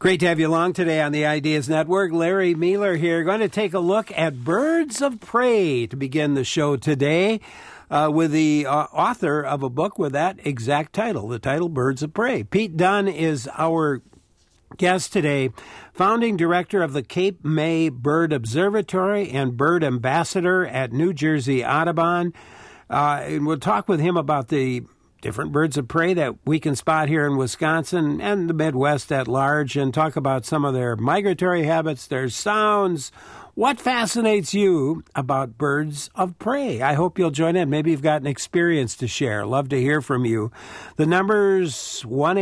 Great to have you along today on the Ideas Network. Larry Mueller here. Going to take a look at birds of prey to begin the show today with the author of a book with that exact title, the title Birds of Prey. Pete Dunn is our guest today, founding director of the Cape May Bird Observatory and bird ambassador at New Jersey Audubon. And we'll talk with him about the different birds of prey that we can spot here in Wisconsin and the Midwest at large, and talk about some of their migratory habits, their sounds. What fascinates you about birds of prey? I hope you'll join in. Maybe you've got an experience to share. Love to hear from you. The number's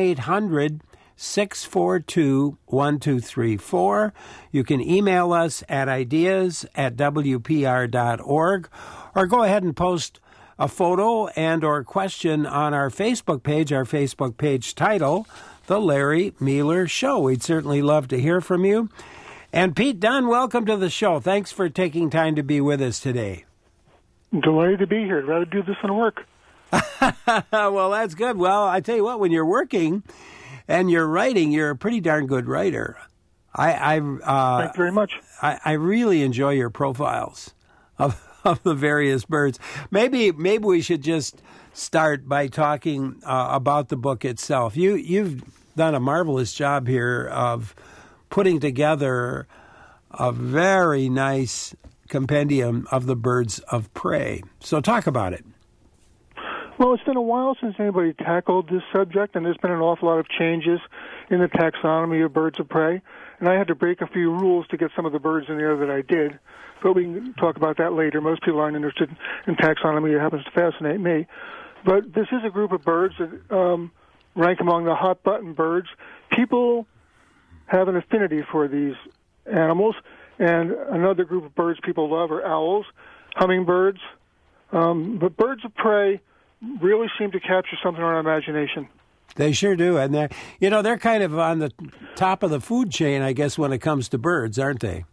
1-800-642-1234. You can email us at ideas@wpr.org, or go ahead and post a photo and or question on our Facebook page title, The Larry Mueller Show. We'd certainly love to hear from you. And Pete Dunn, welcome to the show. Thanks for taking time to be with us today. Delighted to be here. I'd rather do this than work. Well, that's good. Well, I tell you what, when you're working and you're writing, you're a pretty darn good writer. Thank you very much. I really enjoy your profiles of the various birds. Maybe we should just start by talking about the book itself. You've done a marvelous job here of putting together a very nice compendium of the birds of prey. So talk about it. Well, it's been a while since anybody tackled this subject, and there's been an awful lot of changes in the taxonomy of birds of prey. And I had to break a few rules to get some of the birds in there that I did. But we can talk about that later. Most people aren't interested in taxonomy. It happens to fascinate me. But this is a group of birds that rank among the hot-button birds. People have an affinity for these animals. And another group of birds people love are owls, hummingbirds. But birds of prey really seem to capture something in our imagination. They sure do. And they're kind of on the top of the food chain, I guess, when it comes to birds, aren't they?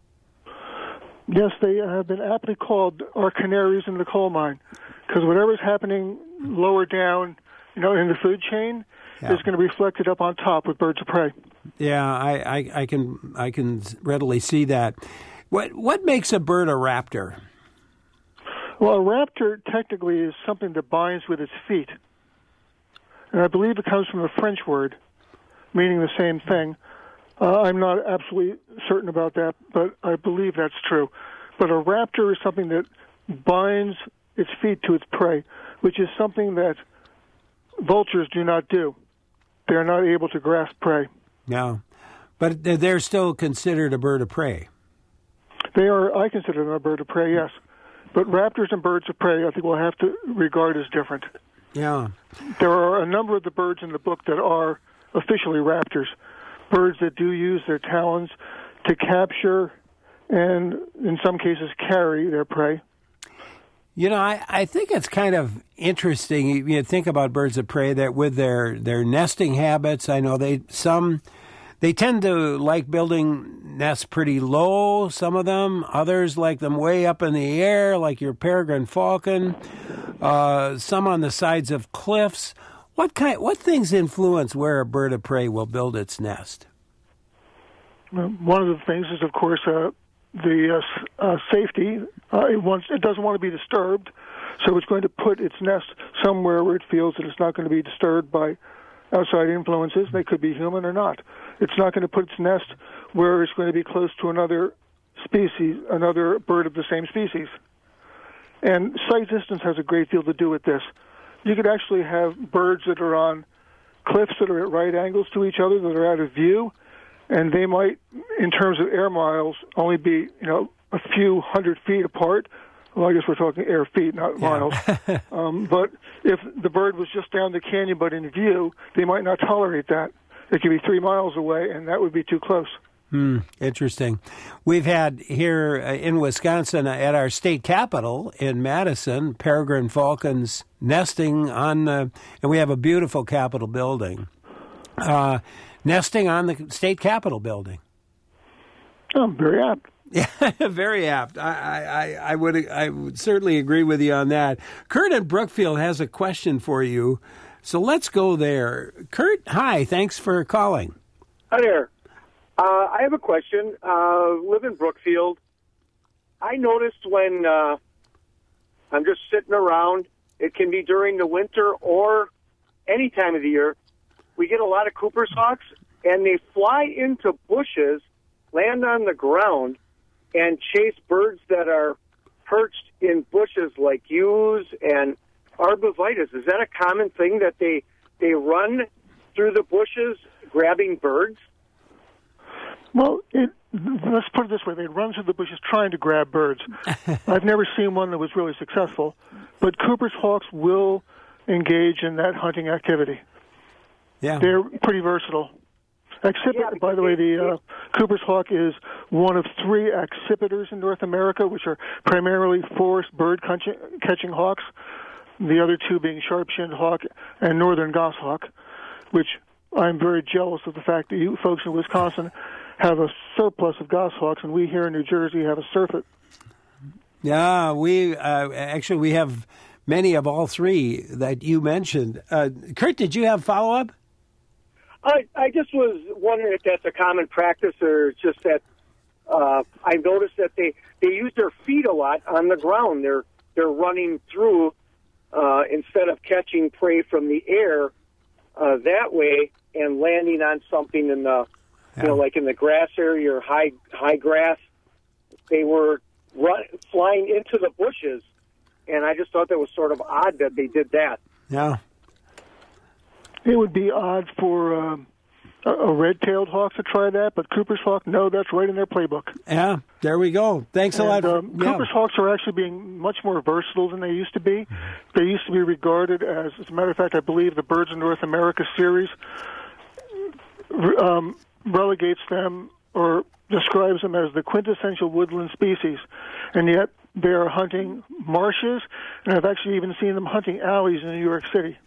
Yes, they have been aptly called our canaries in the coal mine, because whatever's happening lower down, in the food chain, is going to be reflected up on top with birds of prey. Yeah, I can readily see that. What makes a bird a raptor? Well, a raptor technically is something that binds with its feet, and I believe it comes from a French word meaning the same thing. I'm not absolutely certain about that, but I believe that's true. But a raptor is something that binds its feet to its prey, which is something that vultures do not do. They are not able to grasp prey. No, but they're still considered a bird of prey. They are, I consider them a bird of prey, yes. But raptors and birds of prey, I think we'll have to regard as different. Yeah. There are a number of the birds in the book that are officially raptors. Birds that do use their talons to capture and, in some cases, carry their prey. I think it's kind of interesting. You think about birds of prey that with their nesting habits, I know they tend to like building nests pretty low, some of them. Others like them way up in the air, like your peregrine falcon. Some on the sides of cliffs. What things influence where a bird of prey will build its nest? One of the things is, of course, the safety. It doesn't want to be disturbed, so it's going to put its nest somewhere where it feels that it's not going to be disturbed by outside influences. They could be human or not. It's not going to put its nest where it's going to be close to another species, another bird of the same species. And sight distance has a great deal to do with this. You could actually have birds that are on cliffs that are at right angles to each other, that are out of view, and they might, in terms of air miles, only be, a few 100 feet apart. Well, I guess we're talking air feet, not miles. But if the bird was just down the canyon but in view, they might not tolerate that. It could be 3 miles away, and that would be too close. Interesting. We've had here in Wisconsin at our state capitol in Madison, peregrine falcons nesting and we have a beautiful Capitol building, nesting on the state Capitol building. Oh, very apt. Yeah, very apt. I would certainly agree with you on that. Kurt in Brookfield has a question for you, so let's go there. Kurt, hi. Thanks for calling. Hi there. I have a question. Live in Brookfield. I noticed when I'm just sitting around, it can be during the winter or any time of the year, we get a lot of Cooper's hawks, and they fly into bushes, land on the ground, and chase birds that are perched in bushes like yews and arborvitae. Is that a common thing that they run through the bushes grabbing birds? Well, let's put it this way. They run through the bushes trying to grab birds. I've never seen one that was really successful, but Cooper's hawks will engage in that hunting activity. Yeah. They're pretty versatile. By the way, the Cooper's hawk is one of 3 accipiters in North America, which are primarily forest bird catching hawks, the other 2 being sharp-shinned hawk and northern goshawk, which I'm very jealous of the fact that you folks in Wisconsin have a surplus of goshawks, and we here in New Jersey have a surfeit. Yeah, we we have many of all 3 that you mentioned. Kurt, did you have follow-up? I just was wondering if that's a common practice or just that I noticed that they use their feet a lot on the ground. They're running through instead of catching prey from the air that way and landing on something in the like in the grass area or high grass. They were flying into the bushes, and I just thought that was sort of odd that they did that. Yeah. It would be odd for a red-tailed hawk to try that, but Cooper's hawk, no, that's right in their playbook. Yeah, there we go. Thanks a lot. Cooper's hawks are actually being much more versatile than they used to be. They used to be regarded as a matter of fact, I believe the Birds of North America series relegates them or describes them as the quintessential woodland species, and yet they are hunting marshes, and I've actually even seen them hunting alleys in New York City.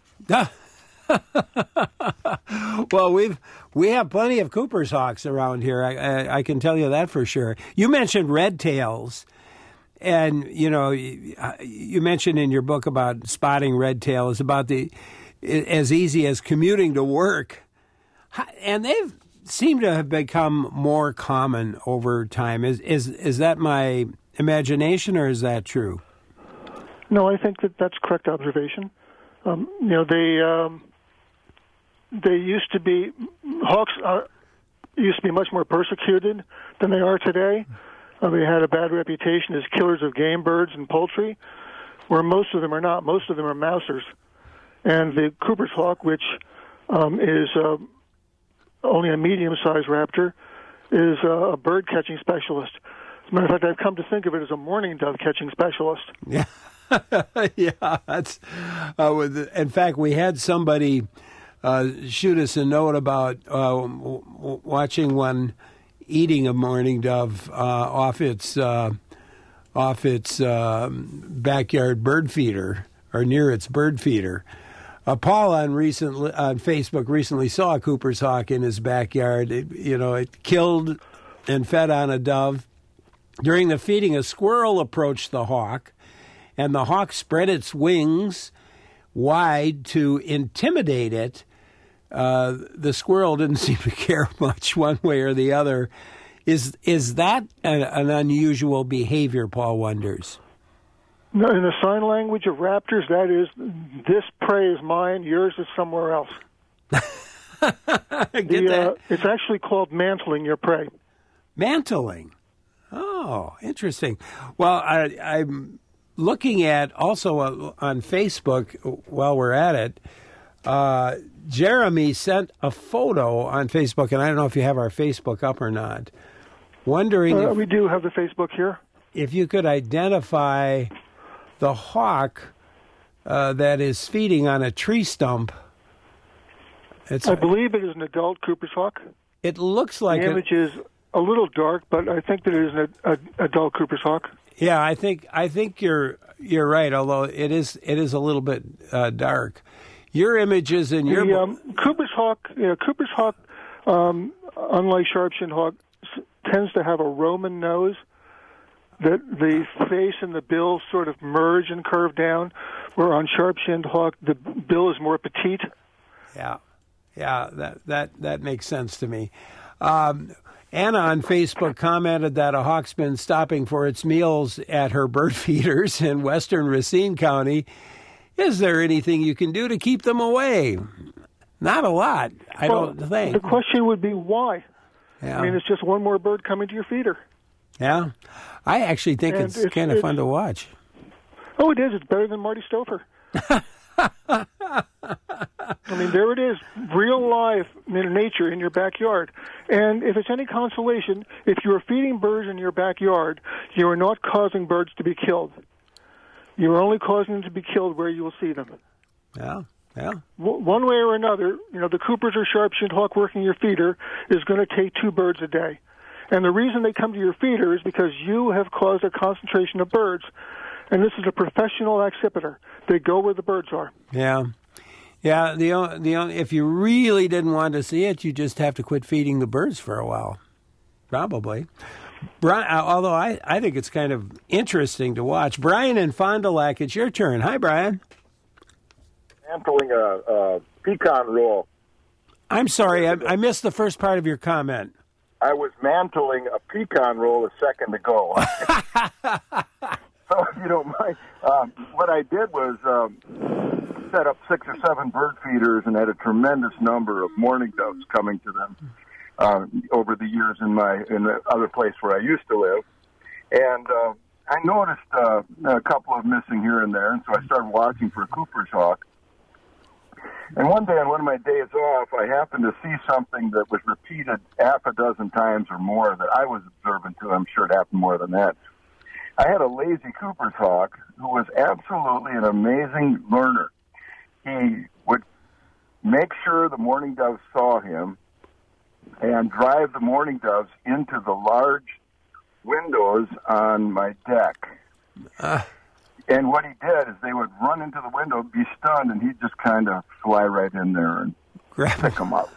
Well, we have plenty of Cooper's hawks around here. I can tell you that for sure. You mentioned red tails, and you mentioned in your book about spotting red tails about as easy as commuting to work, and they've seemed to have become more common over time. Is that my imagination, or is that true? No, I think that's correct observation. They used to be hawks used to be much more persecuted than they are today. They had a bad reputation as killers of game birds and poultry, where most of them are not. Most of them are mousers. And the Cooper's hawk, which is only a medium-sized raptor, is a bird-catching specialist. As a matter of fact, I've come to think of it as a mourning dove catching specialist. Yeah, yeah. That's. In fact, we had somebody shoot us a note about watching one eating a mourning dove off its backyard bird feeder or near its bird feeder. Paul on Facebook recently saw a Cooper's hawk in his backyard. It killed and fed on a dove. During the feeding, a squirrel approached the hawk, and the hawk spread its wings wide to intimidate it. The squirrel didn't seem to care much one way or the other. Is that an unusual behavior, Paul wonders? No, in the sign language of raptors, that is, this prey is mine, yours is somewhere else. That? It's actually called mantling your prey. Mantling? Oh, interesting. Well, I'm looking at also on Facebook while we're at it. Jeremy sent a photo on Facebook, and I don't know if you have our Facebook up or not. Wondering we do have the Facebook here. If you could identify the hawk that is feeding on a tree stump. I believe it is an adult Cooper's hawk. It looks like the image is a little dark, but I think that it is an adult Cooper's hawk. Yeah, I think you're right. Although it is a little bit dark. Your images in your Cooper's hawk. Cooper's hawk, unlike sharp-shinned hawk, tends to have a Roman nose. That the face and the bill sort of merge and curve down, where on sharp-shinned hawk the bill is more petite. Yeah, that makes sense to me. Anna on Facebook commented that a hawk's been stopping for its meals at her bird feeders in western Racine County. Is there anything you can do to keep them away? Not a lot, I don't think. The question would be why? Yeah. I mean, it's just one more bird coming to your feeder. Yeah. I actually think it's kind of fun to watch. Oh, it is. It's better than Marty Stouffer. I mean, there it is, real life nature in your backyard. And if it's any consolation, if you are feeding birds in your backyard, you are not causing birds to be killed. You are only causing them to be killed where you will see them. Yeah, yeah. One way or another, the Cooper's or sharp-shinned hawk working your feeder is going to take 2 birds a day. And the reason they come to your feeder is because you have caused a concentration of birds. And this is a professional accipiter. They go where the birds are. Yeah. Yeah, the only, if you really didn't want to see it, you just have to quit feeding the birds for a while. Probably. Brian, although I think it's kind of interesting to watch. Brian in Fond du Lac, it's your turn. Hi, Brian. Mantling a pecan roll. I'm sorry, I missed the first part of your comment. I was mantling a pecan roll a second ago. So if you don't mind, what I did was set up 6 or 7 bird feeders and had a tremendous number of mourning doves coming to them over the years in the other place where I used to live. And I noticed a couple of missing here and there, and so I started watching for a Cooper's hawk. And one day on one of my days off, I happened to see something that was repeated half a dozen times or more that I was observant to. I'm sure it happened more than that. I had a lazy Cooper's hawk who was absolutely an amazing learner. He would make sure the mourning doves saw him and drive the mourning doves into the large windows on my deck. And what he did is they would run into the window, be stunned, and he'd just kind of fly right in there and pick them up.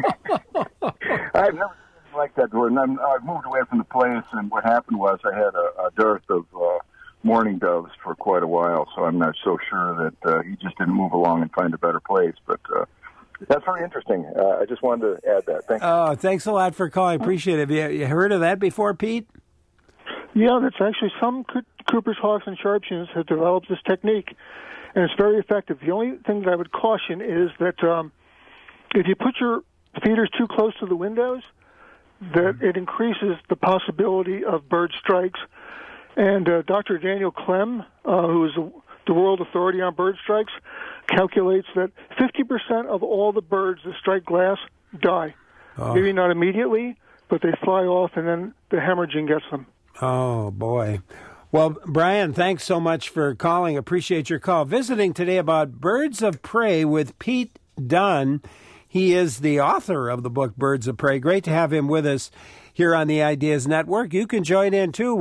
I've never seen like that before. And I've moved away from the place, and what happened was I had a dearth of mourning doves for quite a while, so I'm not so sure that he just didn't move along and find a better place. But that's very interesting. I just wanted to add that. Thank you. Oh, thanks a lot for calling. Appreciate it. Have you heard of that before, Pete? Yeah, that's actually some Cooper's hawks and sharpshinners have developed this technique, and it's very effective. The only thing that I would caution is that if you put your feeders too close to the windows, that it increases the possibility of bird strikes. And Dr. Daniel Clem, who is the world authority on bird strikes, calculates that 50% of all the birds that strike glass die. Oh. Maybe not immediately, but they fly off, and then the hemorrhaging gets them. Oh, boy. Well, Brian, thanks so much for calling. Appreciate your call. Visiting today about Birds of Prey with Pete Dunn. He is the author of the book Birds of Prey. Great to have him with us here on the Ideas Network. You can join in, too,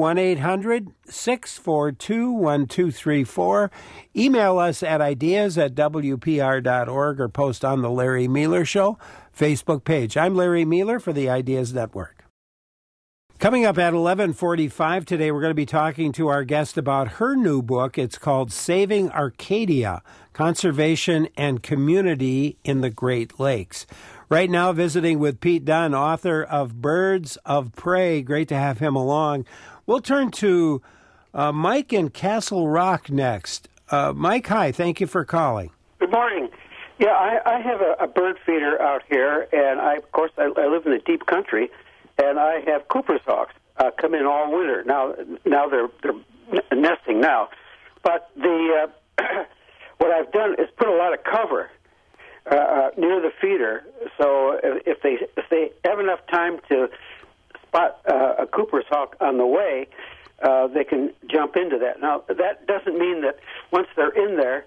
1-800-642-1234. Email us at ideas@wpr.org or post on the Larry Miller Show Facebook page. I'm Larry Miller for the Ideas Network. Coming up at 11:45 today, we're going to be talking to our guest about her new book. It's called Saving Arcadia, Conservation and Community in the Great Lakes. Right now, visiting with Pete Dunn, author of Birds of Prey. Great to have him along. We'll turn to Mike in Castle Rock next. Mike, hi. Thank you for calling. Good morning. Yeah, I have a bird feeder out here, and I live in the deep country, and I have Cooper's hawks come in all winter. Now they're nesting now, but the what I've done is put a lot of cover near the feeder, so if they have enough time to spot a Cooper's hawk on the way, they can jump into that. Now that doesn't mean that once they're in there,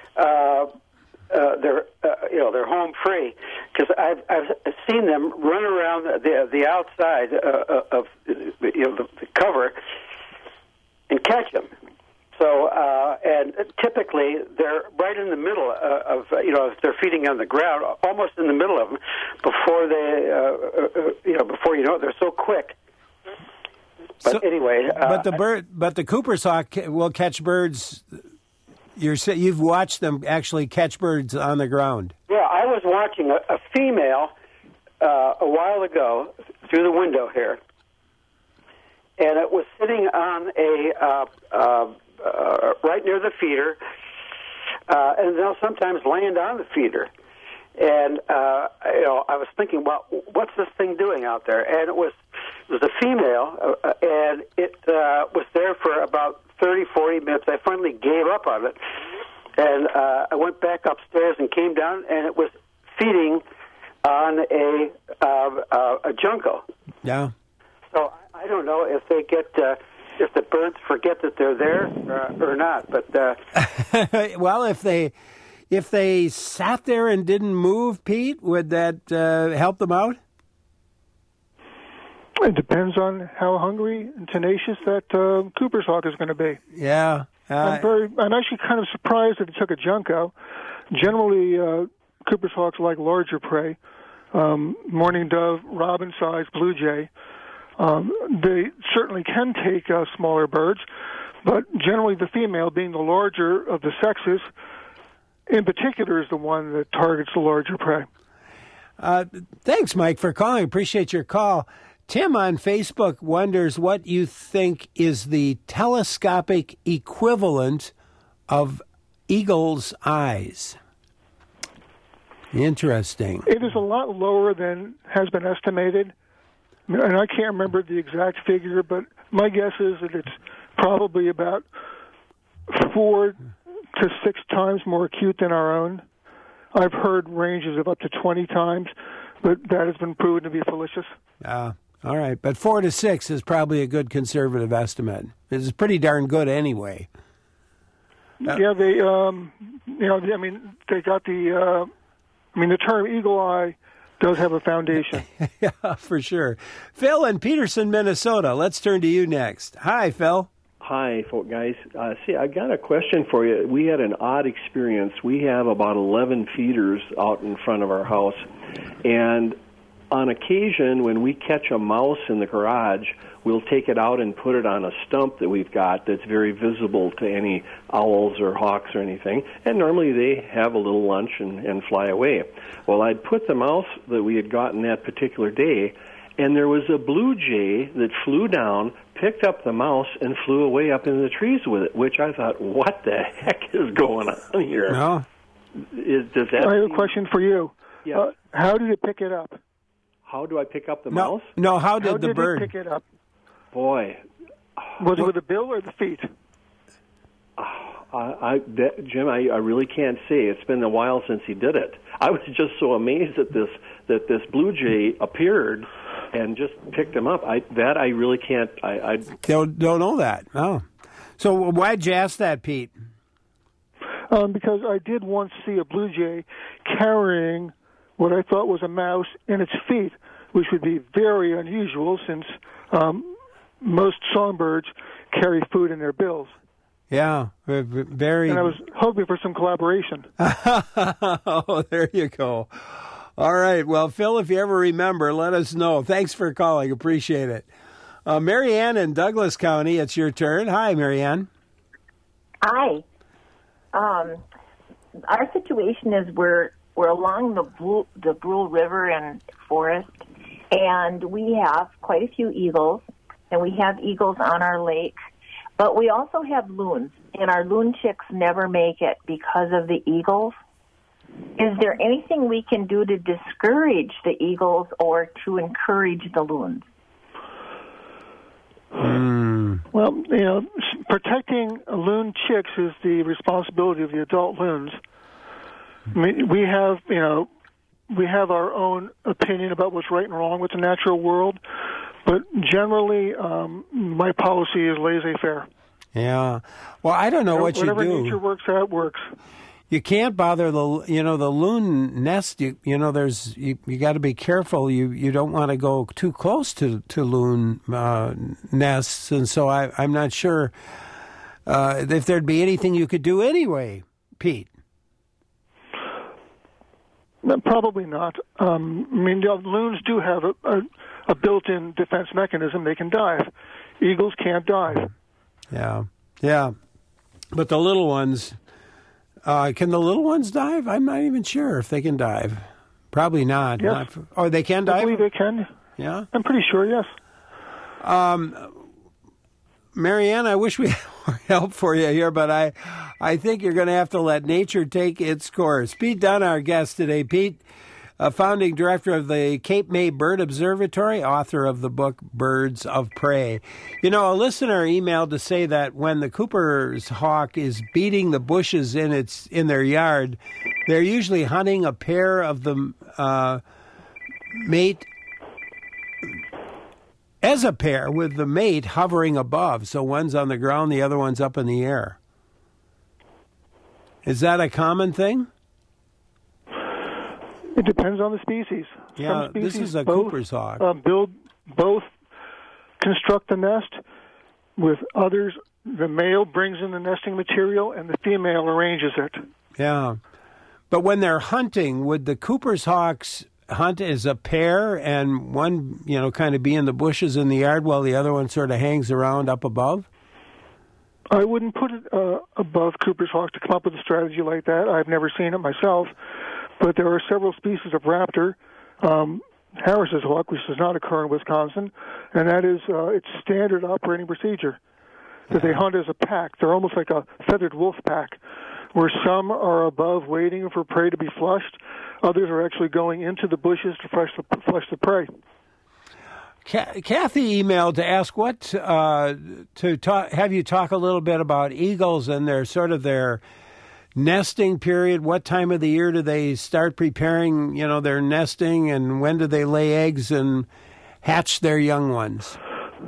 they're home free, because I've seen them run around the outside of the cover and catch them. So and typically they're right in the middle of if they're feeding on the ground, almost in the middle of them before they're so quick. But anyway, but the Cooper's hawk will catch birds. You've watched them actually catch birds on the ground. Yeah, I was watching a female a while ago through the window here, and it was sitting on right near the feeder, and they'll sometimes land on the feeder. And I was thinking, well, what's this thing doing out there? And it was a female, and it was there for about 30, 40 minutes. I finally gave up on it, and I went back upstairs and came down, and it was feeding on a junco. Yeah. So I don't know if they get if the birds forget that they're there or not. But well, if they sat there and didn't move, Pete, would that help them out? It depends on how hungry and tenacious that Cooper's hawk is going to be. Yeah. I'm actually kind of surprised that it took a junco. Generally, Cooper's hawks like larger prey. Mourning dove, robin-sized blue jay. They certainly can take smaller birds, but generally the female, being the larger of the sexes, in particular, is the one that targets the larger prey. Thanks, Mike, for calling. Appreciate your call. Tim on Facebook wonders what you think is the telescopic equivalent of eagle's eyes. Interesting. It is a lot lower than has been estimated, and I can't remember the exact figure, but my guess is that it's probably about 4 to 6 times more acute than our own. I've heard ranges of up to 20 times, but that has been proven to be fallacious. All right, but 4 to 6 is probably a good conservative estimate. It's pretty darn good anyway. Yeah, they, they got the term eagle eye does have a foundation. Yeah, for sure. Phil in Peterson, Minnesota. Let's turn to you next. Hi, Phil. Hi, guys. I got a question for you. We had an odd experience. We have about 11 feeders out in front of our house, and on occasion, when we catch a mouse in the garage, we'll take it out and put it on a stump that we've got that's very visible to any owls or hawks or anything, and normally they have a little lunch and fly away. Well, I'd put the mouse that we had gotten that particular day, and there was a blue jay that flew down, picked up the mouse, and flew away up in the trees with it, which I thought, what the heck is going on here? No. I have a question for you. Yeah. How did it pick it up? How do I pick up the mouse? No, how did the bird pick it up? Boy. Was it with the bill or the feet? Jim, I really can't say. It's been a while since he did it. I was just so amazed that this blue jay appeared and just picked him up. I really can't. I don't know that. Oh, so why'd you ask that, Pete? Because I did once see a blue jay carrying what I thought was a mouse in its feet, which would be very unusual since most songbirds carry food in their bills. Yeah, very. And I was hoping for some collaboration. Oh, there you go. All right. Well, Phil, if you ever remember, let us know. Thanks for calling. Appreciate it. Marianne in Douglas County, it's your turn. Hi, Marianne. Hi. Our situation is we're along the Brule River and forest, and we have quite a few eagles, and we have eagles on our lake, but we also have loons, and our loon chicks never make it because of the eagles. Is there anything we can do to discourage the eagles or to encourage the loons? Well, protecting loon chicks is the responsibility of the adult loons. I mean, we have our own opinion about what's right and wrong with the natural world, but generally, my policy is laissez-faire. Yeah. Well, I don't know what you do. Whatever nature works out works. You can't bother the loon nest. You got to be careful. You don't want to go too close to loon nests, and so I'm not sure if there'd be anything you could do anyway, Pete. Probably not. Loons do have a built-in defense mechanism. They can dive. Eagles can't dive. Yeah. But the little ones, can the little ones dive? I'm not even sure if they can dive. Probably not. Yes. They can dive? I believe they can. Yeah? I'm pretty sure, yes. Marianne, I wish we had more help for you here, but I think you're going to have to let nature take its course. Pete Dunn, our guest today. Pete, founding director of the Cape May Bird Observatory, author of the book Birds of Prey. You know, a listener emailed to say that when the Cooper's hawk is beating the bushes in their yard, they're usually hunting a pair of the mate as a pair, with the mate hovering above. So one's on the ground, the other one's up in the air. Is that a common thing? It depends on the species. Yeah, Some species this is a both, Cooper's hawk. Both construct the nest. With others, the male brings in the nesting material and the female arranges it. Yeah. But when they're hunting, would the Cooper's hawks hunt as a pair and one, kind of be in the bushes in the yard while the other one sort of hangs around up above? I wouldn't put it above Cooper's hawks to come up with a strategy like that. I've never seen it myself. But there are several species of raptor, Harris's hawk, which does not occur in Wisconsin, and that is its standard operating procedure. That they hunt as a pack. They're almost like a feathered wolf pack, where some are above waiting for prey to be flushed. Others are actually going into the bushes to flush the prey. Kathy emailed to ask have you talk a little bit about eagles and their nesting period. What time of the year do they start preparing, their nesting, and when do they lay eggs and hatch their young ones?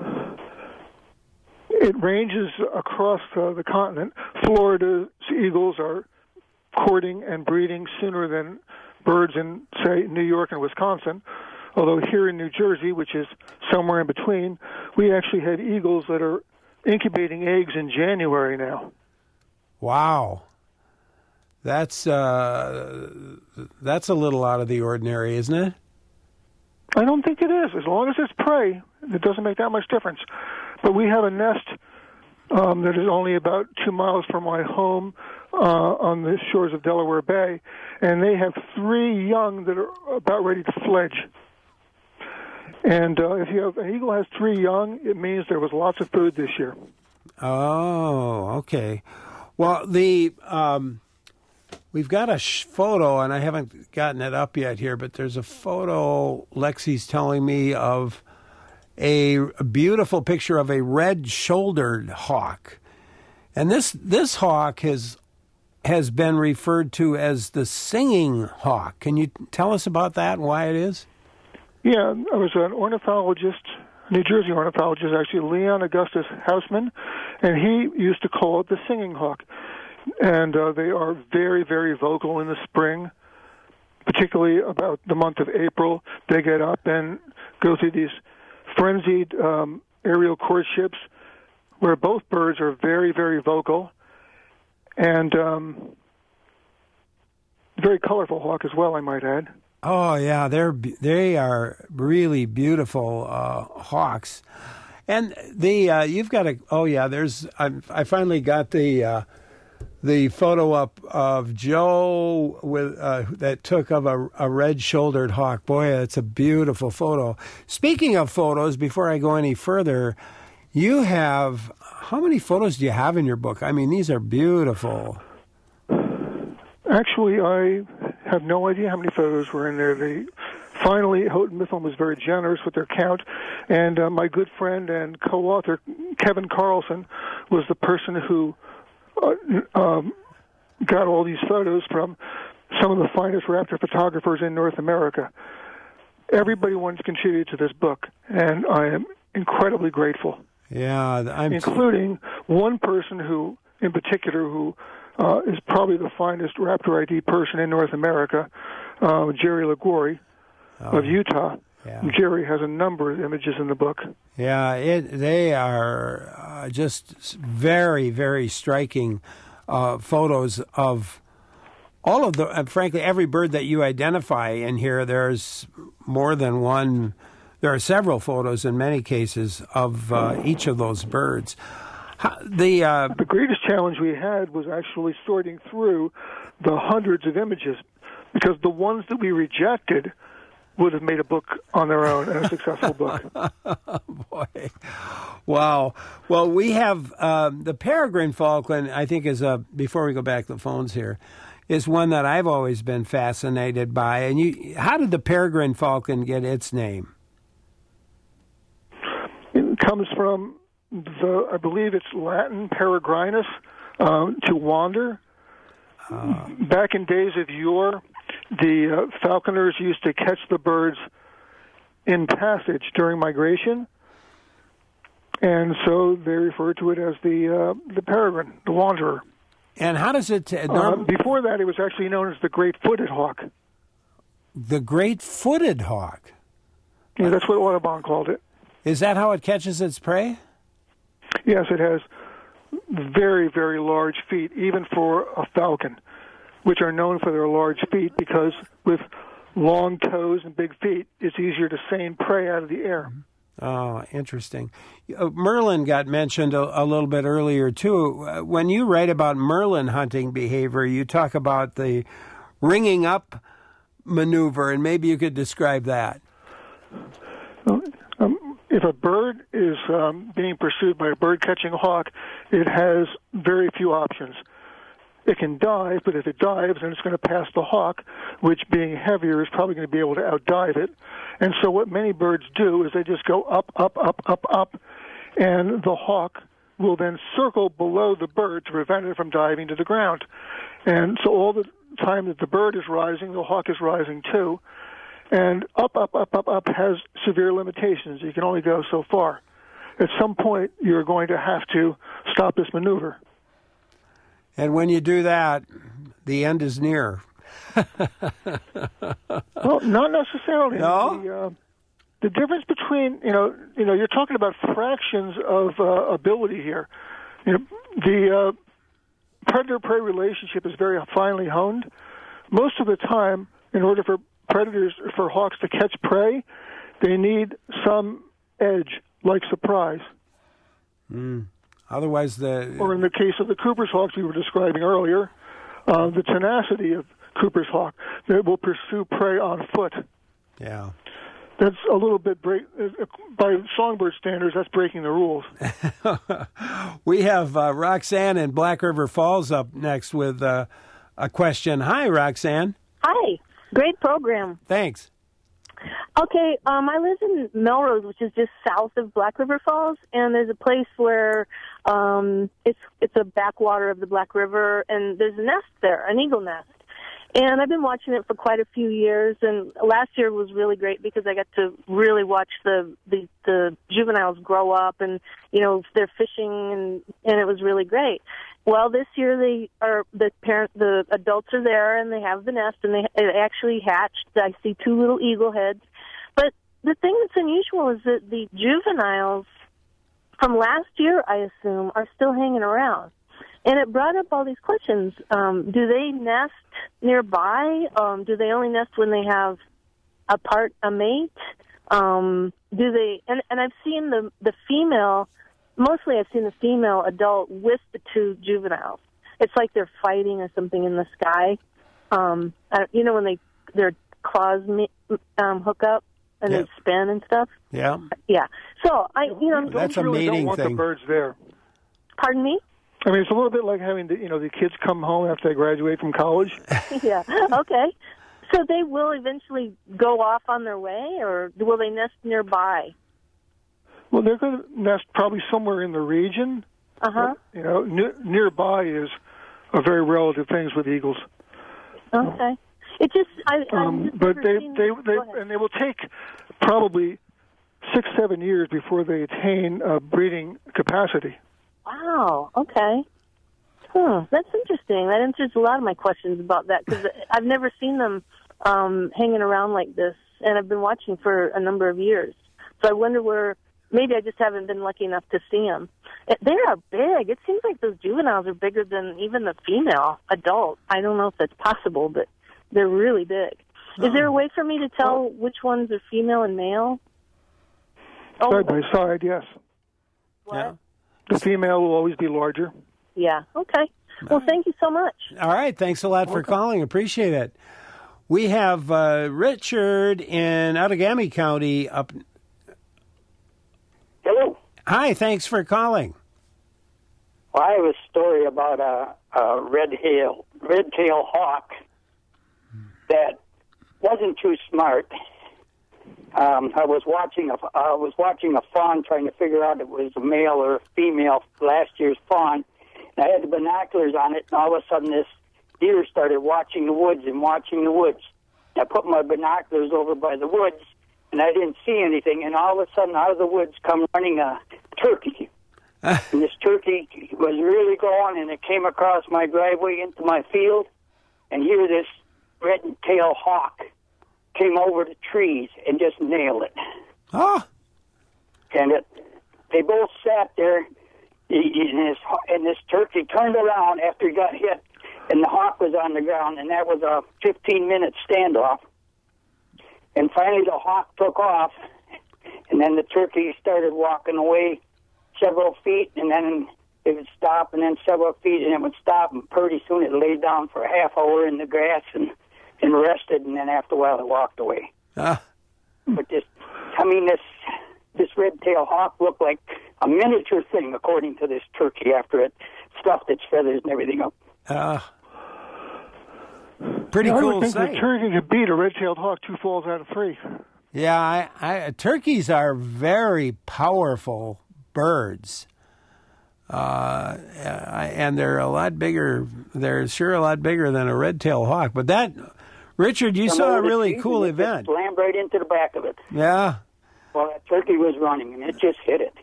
It ranges across the continent. Florida's eagles are courting and breeding sooner than birds in, say, New York and Wisconsin. Although here in New Jersey, which is somewhere in between, we actually had eagles that are incubating eggs in January now. Wow. That's a little out of the ordinary, isn't it? I don't think it is. As long as it's prey, it doesn't make that much difference. But we have a nest that is only about 2 miles from my home on the shores of Delaware Bay, and they have 3 young that are about ready to fledge. And if an eagle has 3 young, it means there was lots of food this year. Oh, okay. Well, we've got a photo, and I haven't gotten it up yet here, but there's a photo Lexi's telling me of a beautiful picture of a red-shouldered hawk. And this hawk has been referred to as the singing hawk. Can you tell us about that and why it is? Yeah, I was an ornithologist, New Jersey ornithologist, actually, Leon Augustus Hausman, and he used to call it the singing hawk. And they are very, very vocal in the spring, particularly about the month of April. They get up and go through these frenzied aerial courtships where both birds are very, very vocal and very colorful hawk as well, I might add. Oh, yeah, they are really beautiful hawks. And you've got I finally got the photo up of Joe with that took of a red-shouldered hawk. Boy, it's a beautiful photo. Speaking of photos, before I go any further, how many photos do you have in your book? I mean, these are beautiful. Actually, I have no idea how many photos were in there. Finally, Houghton Mifflin was very generous with their count, and my good friend and co-author, Kevin Carlson, was the person who got all these photos from some of the finest raptor photographers in North America. Everybody wanted to contribute to this book, and I am incredibly grateful. Yeah, including one person who, in particular, who is probably the finest raptor ID person in North America, Jerry Liguori of Utah. Yeah. Jerry has a number of images in the book. Yeah, they are just very, very striking photos of all of the, frankly, every bird that you identify in here. There's more than one. There are several photos in many cases of each of those birds. The greatest challenge we had was actually sorting through the hundreds of images, because the ones that we rejected would have made a book on their own, and a successful book. Boy. Wow. Well, we have the peregrine falcon, I think, before we go back to the phones here, is one that I've always been fascinated by. And how did the peregrine falcon get its name? It comes from I believe it's Latin peregrinus, to wander. Back in days of yore, the falconers used to catch the birds in passage during migration, and so they refer to it as the peregrine, the wanderer. And how does it... before that, it was actually known as the great-footed hawk. The great-footed hawk? Yeah, that's what Audubon called it. Is that how it catches its prey? Yes, it has very, very large feet, even for a falcon, which are known for their large feet because with long toes and big feet, it's easier to seine prey out of the air. Oh, interesting. Merlin got mentioned a little bit earlier, too. When you write about Merlin hunting behavior, you talk about the ringing up maneuver, and maybe you could describe that. If a bird is being pursued by a bird-catching hawk, it has very few options. It can dive, but if it dives, then it's going to pass the hawk, which, being heavier, is probably going to be able to outdive it. And so what many birds do is they just go up, up, up, up, up, and the hawk will then circle below the bird to prevent it from diving to the ground. And so all the time that the bird is rising, the hawk is rising too. And up, up, up, up, up has severe limitations. You can only go so far. At some point, you're going to have to stop this maneuver. And when you do that, the end is near. Well, not necessarily. No? The difference between, you're talking about fractions of ability here. The predator-prey relationship is very finely honed. Most of the time, in order for for hawks to catch prey, they need some edge, like surprise. Otherwise, or in the case of the Cooper's hawks we were describing earlier, the tenacity of Cooper's hawk that will pursue prey on foot. Yeah. That's a little bit by songbird standards, that's breaking the rules. We have Roxanne in Black River Falls up next with a question. Hi, Roxanne. Hi. Great program. Thanks. Okay, I live in Melrose, which is just south of Black River Falls, and there's a place where it's a backwater of the Black River, and there's a nest there, an eagle nest. And I've been watching it for quite a few years, and last year was really great because I got to really watch the juveniles grow up, and they're fishing, and it was really great. Well, this year the adults are there, and they have the nest, and it actually hatched. I see 2 little eagle heads. But the thing that's unusual is that the juveniles from last year, I assume, are still hanging around. And it brought up all these questions. Do they nest nearby? Do they only nest when they have a mate? Do they? And I've seen the female. Mostly, I've seen the female adult with the 2 juveniles. It's like they're fighting or something in the sky. When their claws hook up and they spin and stuff. Yeah. Yeah. So that's a really mating don't want thing. The birds there. Pardon me? I mean, it's a little bit like having the kids come home after they graduate from college. Yeah. Okay. So they will eventually go off on their way, or will they nest nearby? Well, they're going to nest probably somewhere in the region. Uh-huh. But, nearby is a very relative thing with eagles. Okay. It just but they will take probably 6-7 years before they attain breeding capacity. Wow. Okay. That's interesting. That answers a lot of my questions about that because I've never seen them hanging around like this, and I've been watching for a number of years. So I wonder where. Maybe I just haven't been lucky enough to see them. They are big. It seems like those juveniles are bigger than even the female adult. I don't know if that's possible, but they're really big. Is there a way for me to tell which ones are female and male? Side by side, yes. What? Yeah. The female will always be larger. Yeah. Okay. Well, thank you so much. All right. Thanks a lot for calling. Appreciate it. We have Richard in Outagamie County up. Hello. Hi, thanks for calling. Well, I have a story about a red-tailed hawk that wasn't too smart. I was watching a fawn, trying to figure out if it was a male or a female last year's fawn. And I had the binoculars on it, and all of a sudden this deer started watching the woods. I put my binoculars over by the woods, and I didn't see anything. And all of a sudden, out of the woods come running a turkey. And this turkey was really going, and it came across my driveway into my field. And here this red-tailed hawk came over the trees and just nailed it. Oh. And they both sat there, and this turkey turned around after he got hit, and the hawk was on the ground, and that was a 15-minute standoff. And finally the hawk took off, and then the turkey started walking away several feet, and then it would stop, and then several feet, and it would stop, and pretty soon it laid down for a half hour in the grass and rested, and then after a while it walked away. But this red-tailed hawk looked like a miniature thing, according to this turkey, after it stuffed its feathers and everything up. Pretty cool I would think sight. the turkey could beat a red-tailed hawk 2 falls out of 3. Yeah, turkeys are very powerful birds. And they're a lot bigger. They're sure a lot bigger than a red-tailed hawk. But that, Richard, you saw a really cool event. It slammed right into the back of it. Yeah. Well, that turkey was running, and it just hit it.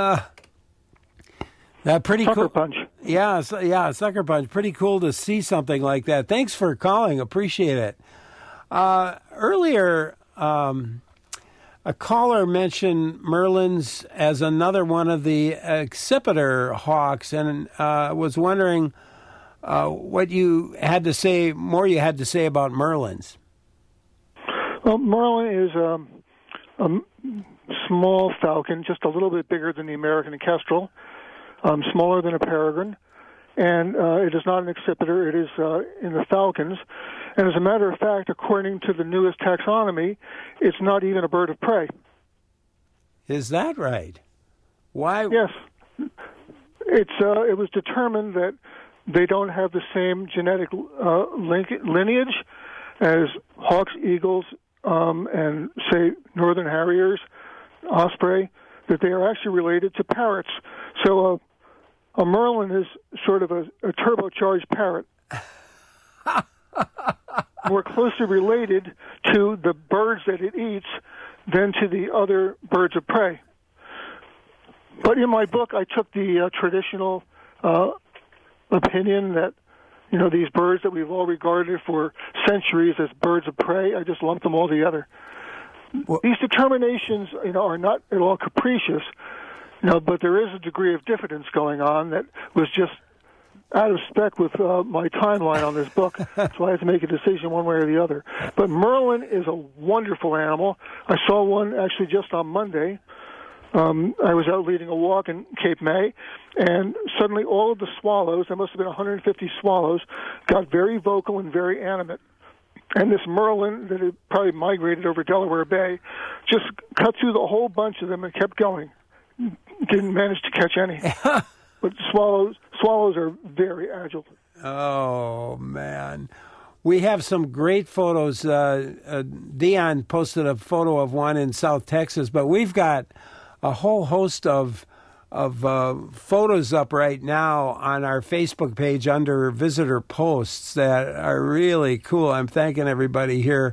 That pretty Sucker cool. punch. Yeah, sucker punch. Pretty cool to see something like that. Thanks for calling. Appreciate it. Earlier, a caller mentioned Merlins as another one of the accipiter hawks, and was wondering what you had to say about Merlins. Well, Merlin is a small falcon, just a little bit bigger than the American kestrel, smaller than a peregrine, and it is not an accipiter. It is in the falcons. And as a matter of fact, according to the newest taxonomy, it's not even a bird of prey. Is that right? Why? Yes. It was determined that they don't have the same genetic lineage as hawks, eagles, and, say, northern harriers, osprey, that they are actually related to parrots. So a merlin is sort of a turbocharged parrot. More closely related to the birds that it eats than to the other birds of prey. But in my book, I took the traditional opinion that, these birds that we've all regarded for centuries as birds of prey, I just lumped them all together. Well, these determinations, are not at all capricious, but there is a degree of diffidence going on that was just out of spec with my timeline on this book, so I had to make a decision one way or the other. But Merlin is a wonderful animal. I saw one actually just on Monday. I was out leading a walk in Cape May, and suddenly all of the swallows, there must have been 150 swallows, got very vocal and very animate. And this Merlin that had probably migrated over Delaware Bay just cut through the whole bunch of them and kept going. Didn't manage to catch any. But swallows are very agile. Oh, man. We have some great photos. Dion posted a photo of one in South Texas, but we've got a whole host of photos up right now on our Facebook page under visitor posts that are really cool. I'm thanking everybody here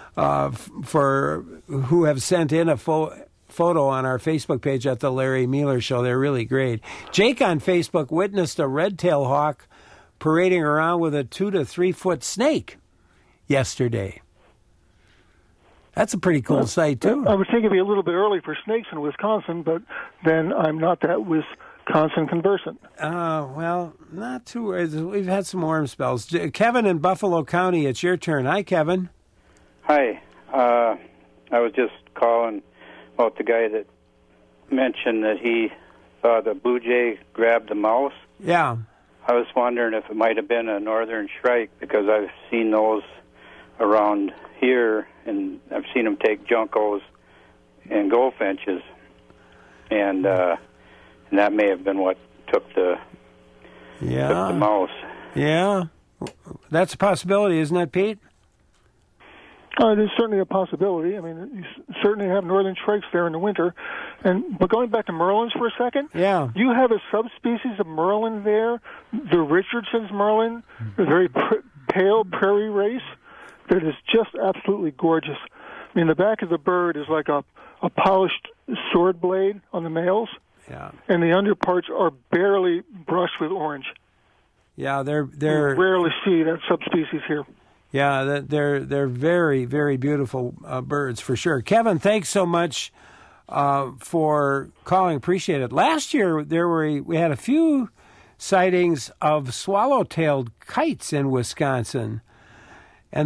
for who have sent in a photo on our Facebook page at the Larry Miller Show. They're really great. Jake on Facebook witnessed a red-tailed hawk parading around with a 2 to 3 foot snake yesterday. That's a pretty cool sight, too. I would think it'd be a little bit early for snakes in Wisconsin, but then I'm not that Wisconsin conversant. Well, not too. We've had some warm spells. Kevin in Buffalo County, it's your turn. Hi, Kevin. Hi. I was just calling about the guy that mentioned that he saw the blue jay grab the mouse. Yeah. I was wondering if it might have been a northern shrike, because I've seen those around here, and I've seen them take juncos and goldfinches, and that may have been what took the mouse. Yeah, that's a possibility, isn't it, Pete? It is certainly a possibility. I mean, you certainly have northern shrikes there in the winter. But going back to merlins for a second, you have a subspecies of merlin there, the Richardson's merlin, a very pale prairie race that is just absolutely gorgeous. I mean, the back of the bird is like a polished sword blade on the males, and the underparts are barely brushed with orange. Yeah, they're you rarely see that subspecies here. Yeah, they're very, very beautiful birds for sure. Kevin, thanks so much for calling. Appreciate it. Last year we had a few sightings of swallow-tailed kites in Wisconsin, and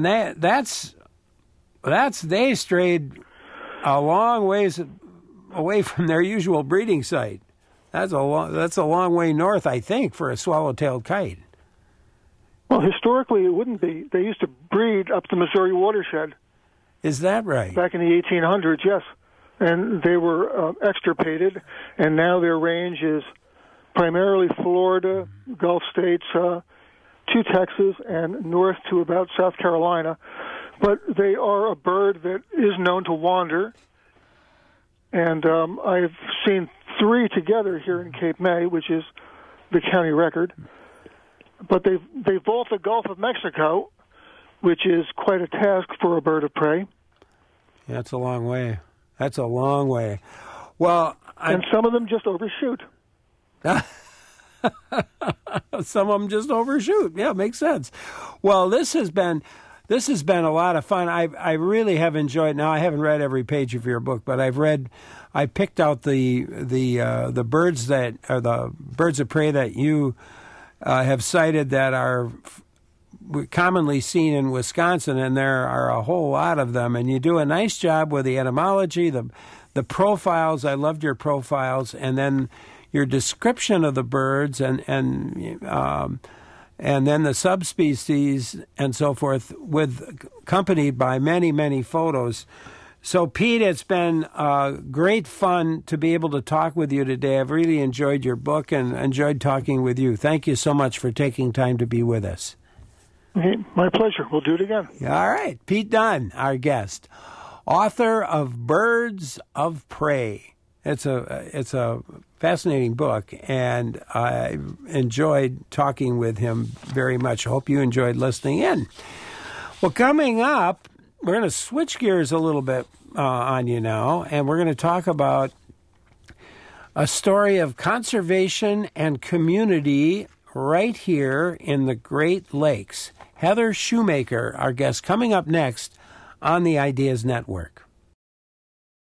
they strayed a long ways away from their usual breeding site. That's a long way north, I think, for a swallow-tailed kite. Well, historically, it wouldn't be. They used to breed up the Missouri watershed. Is that right? Back in the 1800s, yes. And they were extirpated, and now their range is primarily Florida, Gulf states, to Texas, and north to about South Carolina. But they are a bird that is known to wander, and I've seen 3 together here in Cape May, which is the county record. But they vault the Gulf of Mexico, which is quite a task for a bird of prey. Yeah, that's a long way. That's a long way. Well, and some of them just overshoot. Some of them just overshoot. Yeah, makes sense. Well, this has been a lot of fun. I really have enjoyed. Now, I haven't read every page of your book, but I picked out the birds that are the birds of prey that you have cited that are commonly seen in Wisconsin, and there are a whole lot of them. And you do a nice job with the etymology, the profiles. I loved your profiles, and then your description of the birds, and then the subspecies and so forth, accompanied by many, many photos. So, Pete, it's been great fun to be able to talk with you today. I've really enjoyed your book and enjoyed talking with you. Thank you so much for taking time to be with us. Hey, my pleasure. We'll do it again. All right. Pete Dunn, our guest, author of Birds of Prey. It's a fascinating book, and I enjoyed talking with him very much. I hope you enjoyed listening in. Well, coming up, we're going to switch gears a little bit on you now, and we're going to talk about a story of conservation and community right here in the Great Lakes. Heather Shoemaker, our guest, coming up next on the Ideas Network.